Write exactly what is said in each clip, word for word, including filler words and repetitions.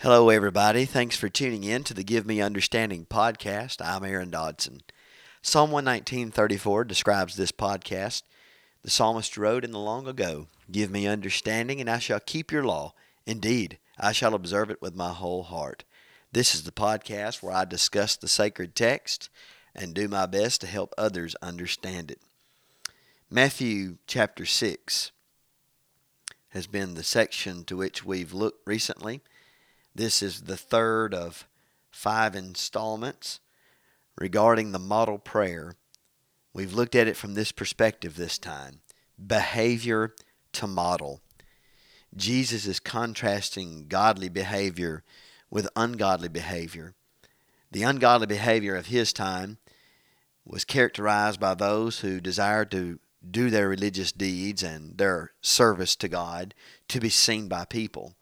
Hello, everybody. Thanks for tuning in to the Give Me Understanding podcast. I'm Aaron Dodson. Psalm one nineteen thirty-four describes this podcast. The psalmist wrote in the long ago, "Give me understanding, and I shall keep your law. Indeed, I shall observe it with my whole heart." This is the podcast where I discuss the sacred text and do my best to help others understand it. Matthew chapter six has been the section to which we've looked recently. This is the third of five installments regarding the model prayer. We've looked at it from this perspective this time: behavior to model. Jesus is contrasting godly behavior with ungodly behavior. The ungodly behavior of his time was characterized by those who desired to do their religious deeds and their service to God to be seen by people.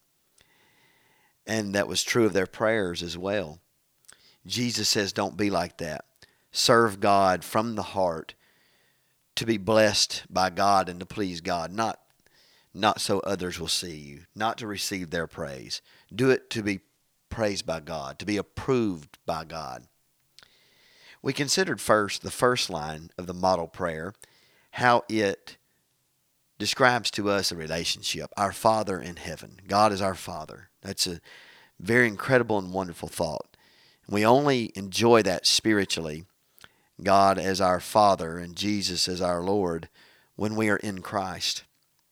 And that was true of their prayers as well. Jesus says, don't be like that. Serve God from the heart to be blessed by God and to please God, not, not so others will see you, not to receive their praise. Do it to be praised by God, to be approved by God. We considered first the first line of the model prayer, how it describes to us a relationship, our Father in heaven. God is our Father. That's a very incredible and wonderful thought. We only enjoy that spiritually, God as our Father and Jesus as our Lord, when we are in Christ.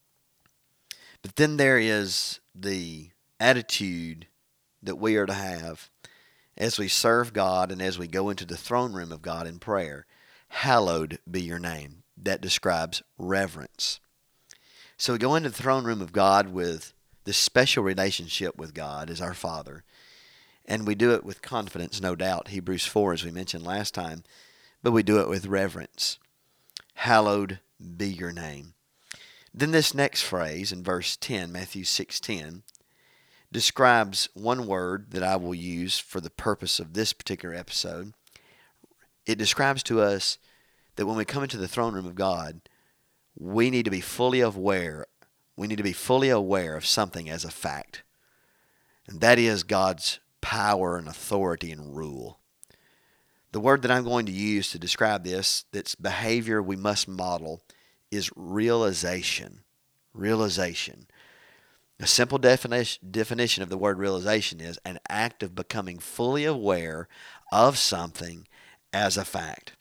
But then there is the attitude that we are to have as we serve God and as we go into the throne room of God in prayer. Hallowed be your name. That describes reverence. So we go into the throne room of God with this special relationship with God as our Father. And we do it with confidence, no doubt. Hebrews four, as we mentioned last time. But we do it with reverence. Hallowed be your name. Then this next phrase in verse ten, Matthew six ten, describes one word that I will use for the purpose of this particular episode. It describes to us that when we come into the throne room of God, we need to be fully aware. We need to be fully aware of something as a fact. And that is God's power and authority and rule. The word that I'm going to use to describe this, that's behavior we must model, is realization. Realization. A simple definition, definition of the word realization is an act of becoming fully aware of something as a fact.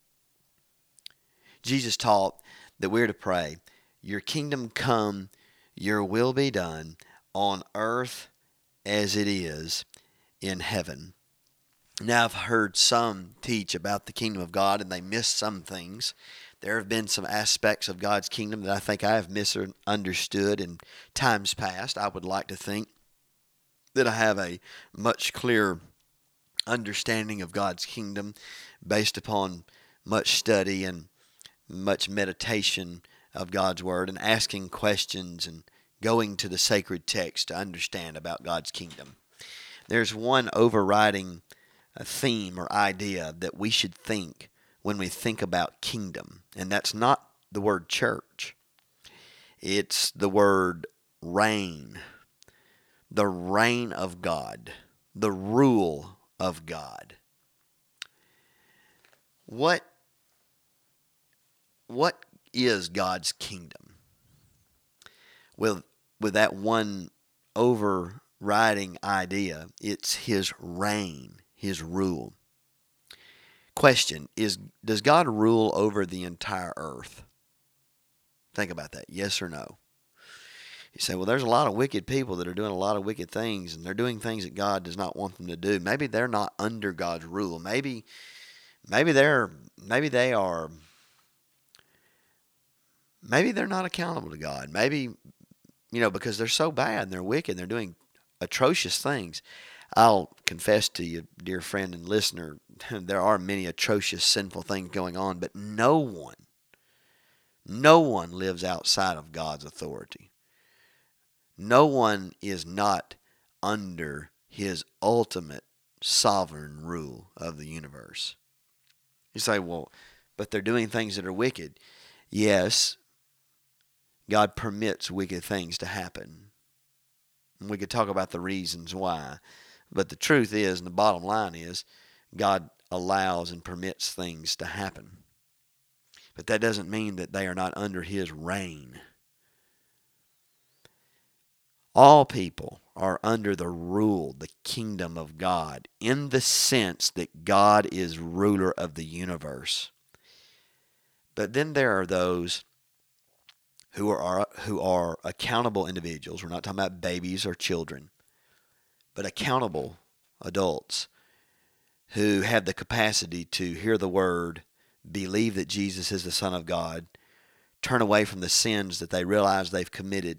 Jesus taught that we're to pray, "Your kingdom come, your will be done on earth as it is in heaven." Now, I've heard some teach about the kingdom of God and they miss some things. There have been some aspects of God's kingdom that I think I have misunderstood in times past. I would like to think that I have a much clearer understanding of God's kingdom based upon much study and much meditation of God's Word and asking questions and going to the sacred text to understand about God's kingdom. There's one overriding theme or idea that we should think when we think about kingdom, and that's not the word church. It's the word reign. The reign of God. The rule of God. What What is God's kingdom? With, with that one overriding idea, it's His reign, His rule. Question, is does God rule over the entire earth? Think about that, yes or no? You say, well, there's a lot of wicked people that are doing a lot of wicked things, and they're doing things that God does not want them to do. Maybe they're not under God's rule. Maybe, maybe they're, maybe they are... Maybe they're not accountable to God. Maybe, you know, because they're so bad and they're wicked and they're doing atrocious things. I'll confess to you, dear friend and listener, there are many atrocious, sinful things going on, but no one, no one lives outside of God's authority. No one is not under His ultimate sovereign rule of the universe. You say, well, but they're doing things that are wicked. Yes, God permits wicked things to happen. And we could talk about the reasons why. But the truth is, and the bottom line is, God allows and permits things to happen. But that doesn't mean that they are not under His reign. All people are under the rule, the kingdom of God, in the sense that God is ruler of the universe. But then there are those who are who are accountable individuals. We're not talking about babies or children, but accountable adults who have the capacity to hear the word, believe that Jesus is the Son of God, turn away from the sins that they realize they've committed,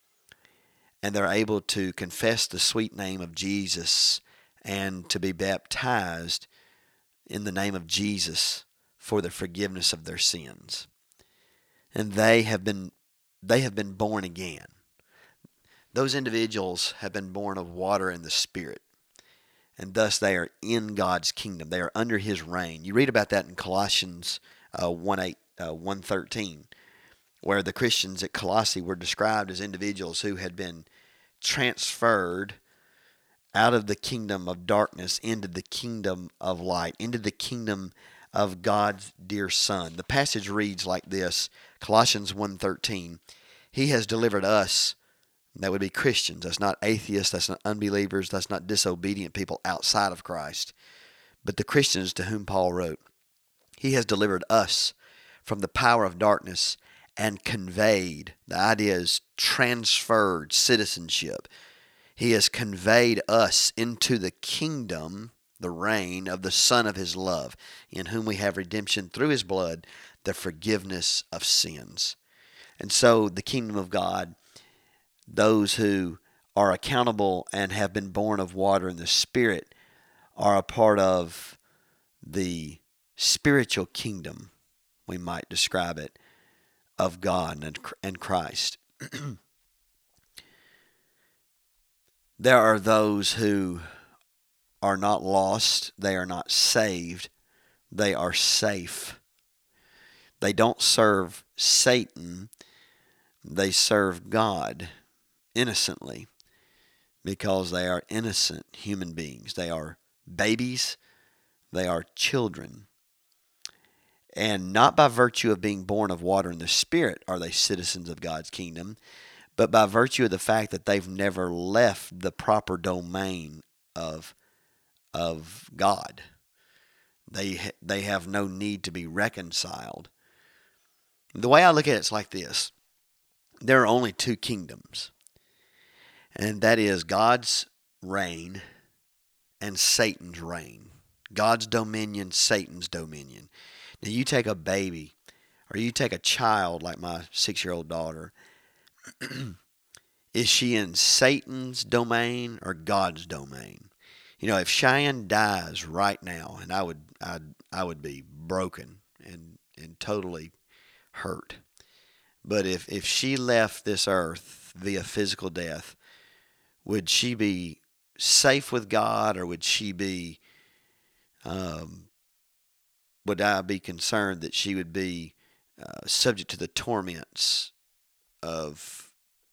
and they're able to confess the sweet name of Jesus and to be baptized in the name of Jesus for the forgiveness of their sins. And they have been they have been born again. Those individuals have been born of water and the Spirit, and thus they are in God's kingdom. They are under His reign. You read about that in Colossians uh, one eight, uh, one thirteen, where the Christians at Colossae were described as individuals who had been transferred out of the kingdom of darkness into the kingdom of light, into the kingdom of God's dear Son. The passage reads like this, Colossians one thirteen, He has delivered us, that would be Christians, that's not atheists, that's not unbelievers, that's not disobedient people outside of Christ, but the Christians to whom Paul wrote. He has delivered us from the power of darkness and conveyed, the idea is transferred citizenship. He has conveyed us into the kingdom, the reign of the Son of His love, in whom we have redemption through His blood, the forgiveness of sins. And so the kingdom of God, those who are accountable and have been born of water and the Spirit, are a part of the spiritual kingdom, we might describe it, of God and Christ. There are those who are not lost, they are not saved, they are safe. They don't serve Satan, they serve God innocently because they are innocent human beings. They are babies, they are children. And not by virtue of being born of water and the Spirit are they citizens of God's kingdom, but by virtue of the fact that they've never left the proper domain of, of God. They, they have no need to be reconciled. The way I look at it is like this. There are only two kingdoms, and that is God's reign and Satan's reign. God's dominion, Satan's dominion. Now you take a baby, or you take a child like my six-year-old daughter, is she in Satan's domain or God's domain? You know, if Cheyenne dies right now, and I would, I, I would be broken and and totally hurt. But if if she left this earth via physical death, would she be safe with God, or would she be? Um, would I be concerned that she would be uh, subject to the torments of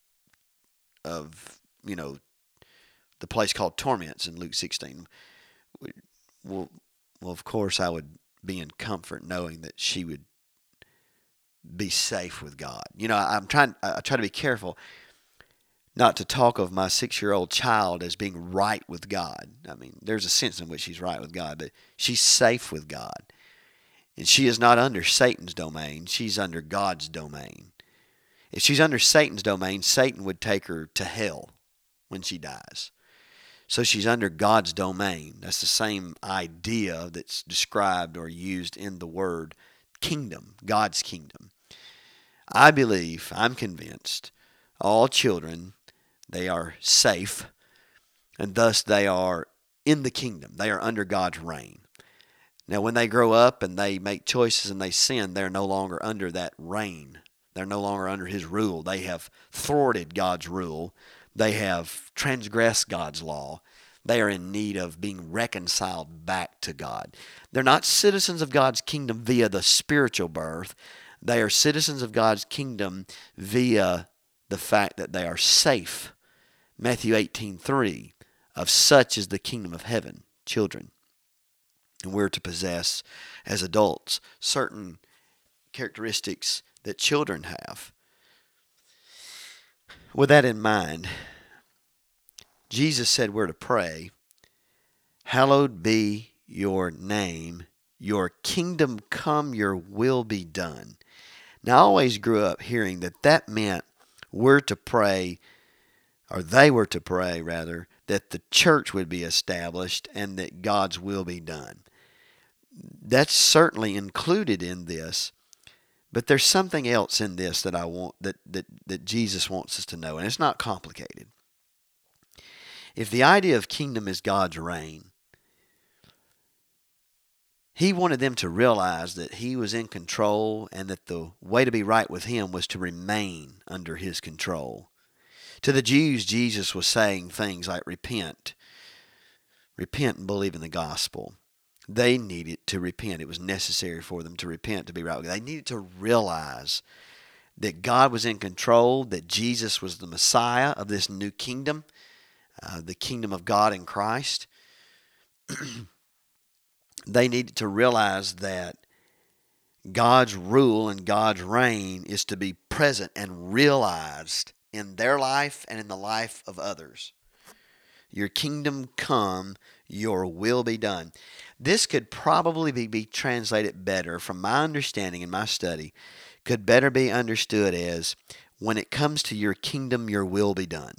of you know the place called torments in Luke sixteen? Well, well, of course I would be in comfort knowing that she would be safe with God. You know, I'm trying. I try to be careful not to talk of my six-year-old child as being right with God. I mean, there's a sense in which she's right with God, but she's safe with God. And she is not under Satan's domain. She's under God's domain. If she's under Satan's domain, Satan would take her to hell when she dies. So she's under God's domain. That's the same idea that's described or used in the word kingdom, God's kingdom. I believe, I'm convinced, all children, they are safe, and thus they are in the kingdom. They are under God's reign. Now, when they grow up and they make choices and they sin, they're no longer under that reign. They're no longer under His rule. They have thwarted God's rule. They have transgressed God's law. They are in need of being reconciled back to God. They're not citizens of God's kingdom via the spiritual birth. They are citizens of God's kingdom via the fact that they are safe, Matthew eighteen three, of such is the kingdom of heaven, children. And we're to possess, as adults, certain characteristics that children have. With that in mind, Jesus said we're to pray, hallowed be your name, your kingdom come, your will be done. Now, I always grew up hearing that that meant we're to pray, or they were to pray, rather, that the church would be established and that God's will be done. That's certainly included in this, but there's something else in this that I want that, that, that Jesus wants us to know, and it's not complicated. If the idea of kingdom is God's reign, He wanted them to realize that He was in control and that the way to be right with Him was to remain under His control. To the Jews, Jesus was saying things like repent, repent and believe in the gospel. They needed to repent. It was necessary for them to repent to be right with God. They needed to realize that God was in control, that Jesus was the Messiah of this new kingdom, uh, the kingdom of God in Christ. They needed to realize that God's rule and God's reign is to be present and realized in their life and in the life of others. Your kingdom come, your will be done. This could probably be, be translated better, from my understanding and my study, could better be understood as, when it comes to your kingdom, your will be done.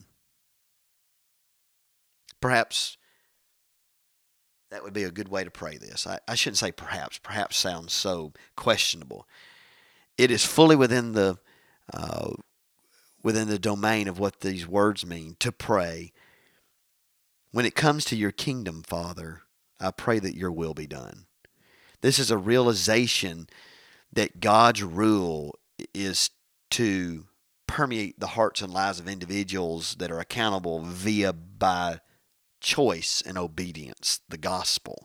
Perhaps that would be a good way to pray this. I, I shouldn't say perhaps. Perhaps sounds so questionable. It is fully within the uh, within the domain of what these words mean, to pray. When it comes to your kingdom, Father, I pray that your will be done. This is a realization that God's rule is to permeate the hearts and lives of individuals that are accountable via by choice and obedience, the gospel.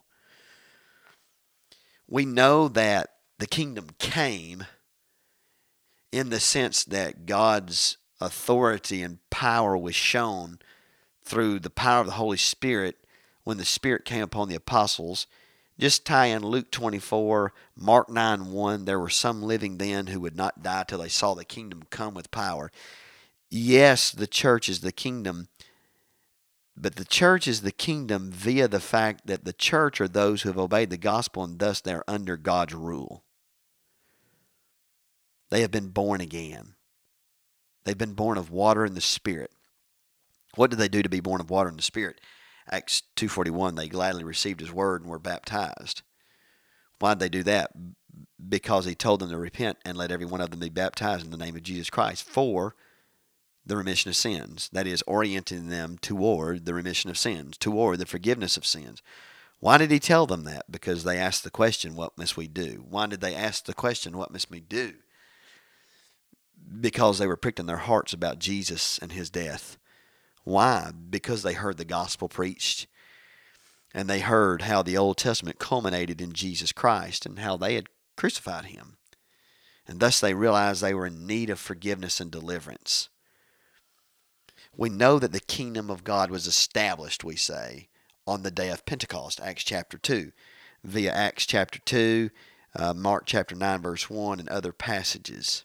We know that the kingdom came in the sense that God's authority and power was shown through the power of the Holy Spirit when the Spirit came upon the apostles. Just tie in Luke twenty-four, Mark nine one, there were some living then who would not die till they saw the kingdom come with power. Yes, the church is the kingdom, but the church is the kingdom via the fact that the church are those who have obeyed the gospel, and thus they're under God's rule. They have been born again. They've been born of water and the Spirit. What did they do to be born of water and the Spirit? Acts two forty-one, they gladly received His word and were baptized. Why did they do that? Because He told them to repent and let every one of them be baptized in the name of Jesus Christ for the remission of sins. That is, orienting them toward the remission of sins, toward the forgiveness of sins. Why did He tell them that? Because they asked the question, what must we do? Why did they ask the question, what must we do? Because they were pricked in their hearts about Jesus and His death. Why? Because they heard the gospel preached, and they heard how the Old Testament culminated in Jesus Christ and how they had crucified Him. And thus they realized they were in need of forgiveness and deliverance. We know that the kingdom of God was established, we say, on the day of Pentecost, Acts chapter two, via Acts chapter two, uh, Mark chapter nine, verse one, and other passages.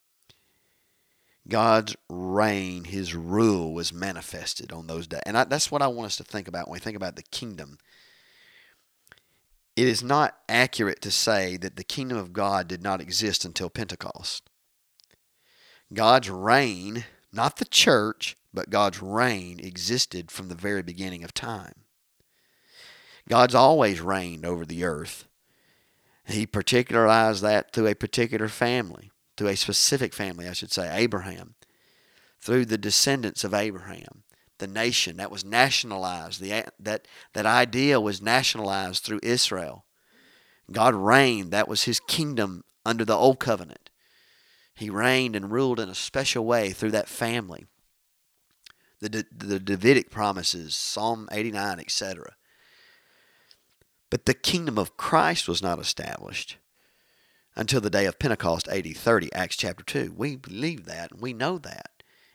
God's reign, His rule was manifested on those days. And I, that's what I want us to think about when we think about the kingdom. It is not accurate to say that the kingdom of God did not exist until Pentecost. God's reign, not the church, but God's reign existed from the very beginning of time. God's always reigned over the earth. He particularized that through a particular family. Through a specific family, I should say, Abraham, through the descendants of Abraham, the nation that was nationalized, the, that, that idea was nationalized through Israel. God reigned, that was His kingdom under the Old Covenant. He reigned and ruled in a special way through that family. The, the Davidic promises, Psalm eighty-nine, et cetera. But the kingdom of Christ was not established until the day of Pentecost, A D thirty, Acts chapter two. We believe that, and we know that.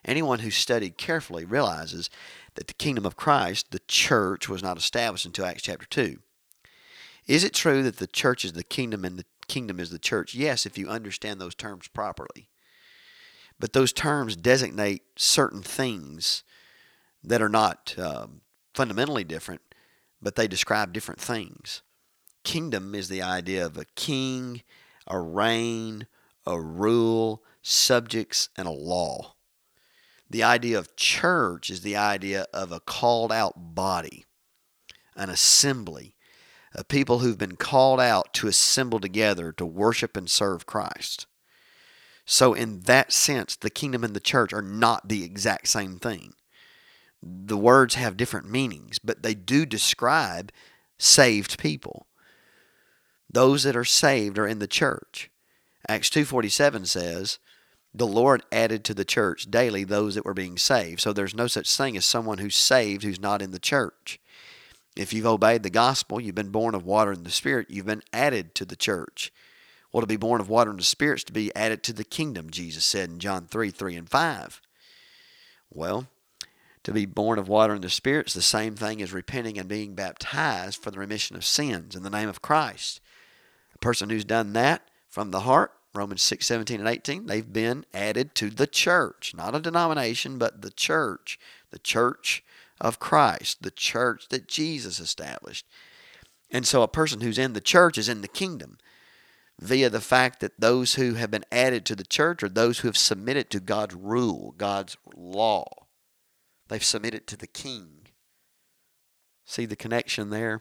Anyone who studied carefully realizes that the kingdom of Christ, the church, was not established until Acts chapter two. Is it true that the church is the kingdom and the kingdom is the church? Yes, if you understand those terms properly. But those terms designate certain things that are not um, fundamentally different, but they describe different things. Kingdom is the idea of a king, a reign, a rule, subjects, and a law. The idea of church is the idea of a called out body, an assembly, of people who've been called out to assemble together to worship and serve Christ. So in that sense, the kingdom and the church are not the exact same thing. The words have different meanings, but they do describe saved people. Those that are saved are in the church. Acts two forty-seven says, the Lord added to the church daily those that were being saved. So there's no such thing as someone who's saved who's not in the church. If you've obeyed the gospel, you've been born of water and the Spirit, you've been added to the church. Well, to be born of water and the Spirit is to be added to the kingdom, Jesus said in John three, three and five. Well, to be born of water and the Spirit is the same thing as repenting and being baptized for the remission of sins in the name of Christ. A person who's done that from the heart, Romans six, seventeen and eighteen, they've been added to the church. Not a denomination, but the church. The church of Christ. The church that Jesus established. And so a person who's in the church is in the kingdom via the fact that those who have been added to the church are those who have submitted to God's rule, God's law. They've submitted to the king. See the connection there?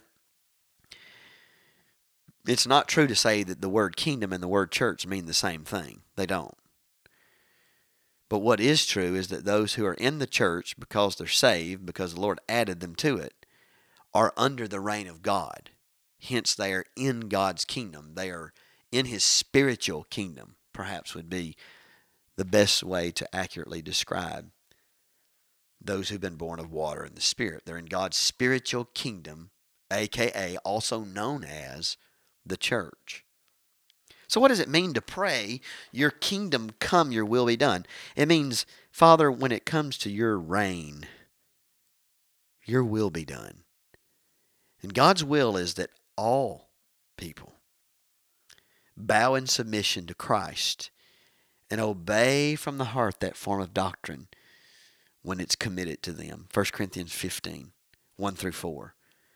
It's not true to say that the word kingdom and the word church mean the same thing. They don't. But what is true is that those who are in the church because they're saved, because the Lord added them to it, are under the reign of God. Hence, they are in God's kingdom. They are in His spiritual kingdom, perhaps would be the best way to accurately describe those who've been born of water and the Spirit. They're in God's spiritual kingdom, a k a also known as the church. So what does it mean to pray, your kingdom come, your will be done? It means, Father, when it comes to your reign, your will be done. And God's will is that all people bow in submission to Christ and obey from the heart that form of doctrine when it's committed to them. First Corinthians fifteen, one through four.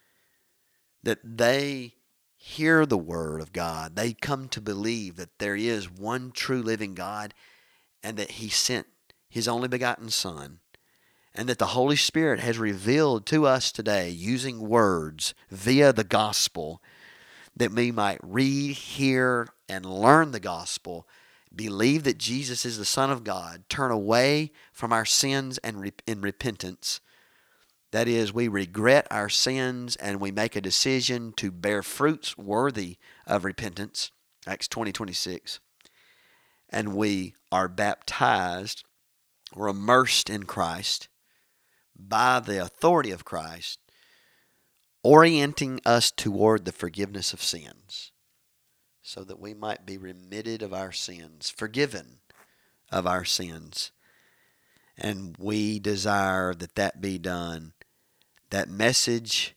That they hear the word of God. They come to believe that there is one true living God and that He sent His only begotten Son, and that the Holy Spirit has revealed to us today using words via the gospel that we might read, hear, and learn the gospel, believe that Jesus is the Son of God, turn away from our sins and re- in repentance. That is, we regret our sins and we make a decision to bear fruits worthy of repentance. Acts twenty, twenty-six. And we are baptized or immersed in Christ by the authority of Christ, orienting us toward the forgiveness of sins, so that we might be remitted of our sins, forgiven of our sins. And we desire that that be done, that message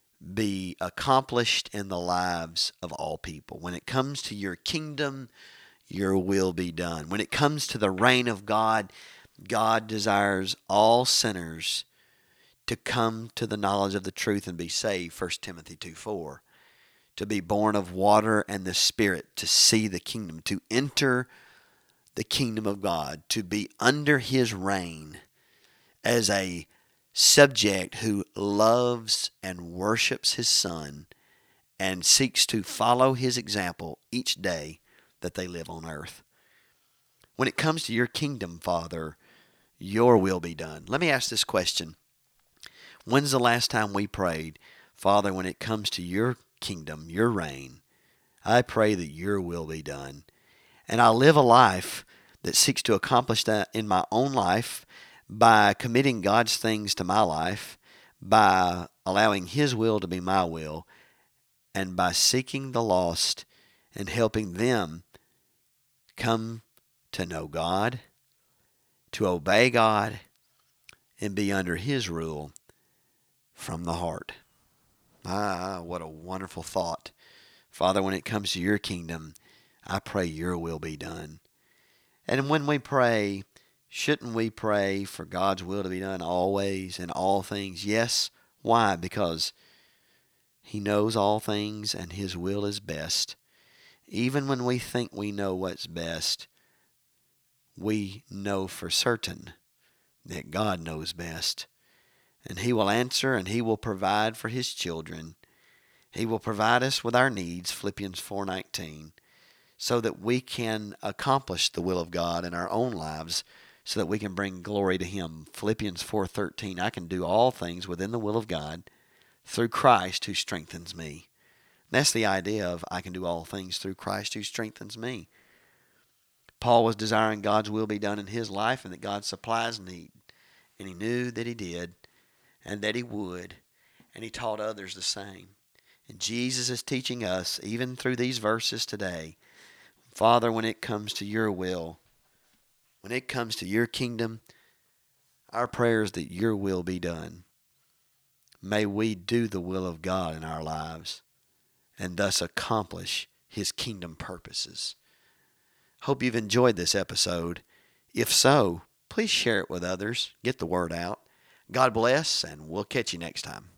be accomplished in the lives of all people. When it comes to your kingdom, your will be done. When it comes to the reign of God, God desires all sinners to come to the knowledge of the truth and be saved, First Timothy two four. To be born of water and the Spirit, to see the kingdom, to enter the kingdom of God, to be under His reign as a subject who loves and worships His Son and seeks to follow His example each day that they live on earth. When it comes to your kingdom, Father, your will be done. Let me ask this question. When's the last time we prayed, Father, when it comes to your kingdom, your reign, I pray that your will be done. And I live a life that seeks to accomplish that in my own life by committing God's things to my life, by allowing His will to be my will, and by seeking the lost and helping them come to know God, to obey God and be under His rule from the heart. Ah, what a wonderful thought. Father, when it comes to your kingdom, I pray your will be done. And when we pray, shouldn't we pray for God's will to be done always in all things? Yes. Why? Because He knows all things and His will is best. Even when we think we know what's best, we know for certain that God knows best. And He will answer and He will provide for His children. He will provide us with our needs, Philippians four nineteen, so that we can accomplish the will of God in our own lives, so that we can bring glory to Him. Philippians four thirteen, I can do all things within the will of God through Christ who strengthens me. That's the idea of I can do all things through Christ who strengthens me. Paul was desiring God's will be done in his life and that God supplies need. And he knew that He did and that He would. And he taught others the same. And Jesus is teaching us, even through these verses today, Father, when it comes to your will, when it comes to your kingdom, our prayer is that your will be done. May we do the will of God in our lives and thus accomplish His kingdom purposes. Hope you've enjoyed this episode. If so, please share it with others. Get the word out. God bless, and we'll catch you next time.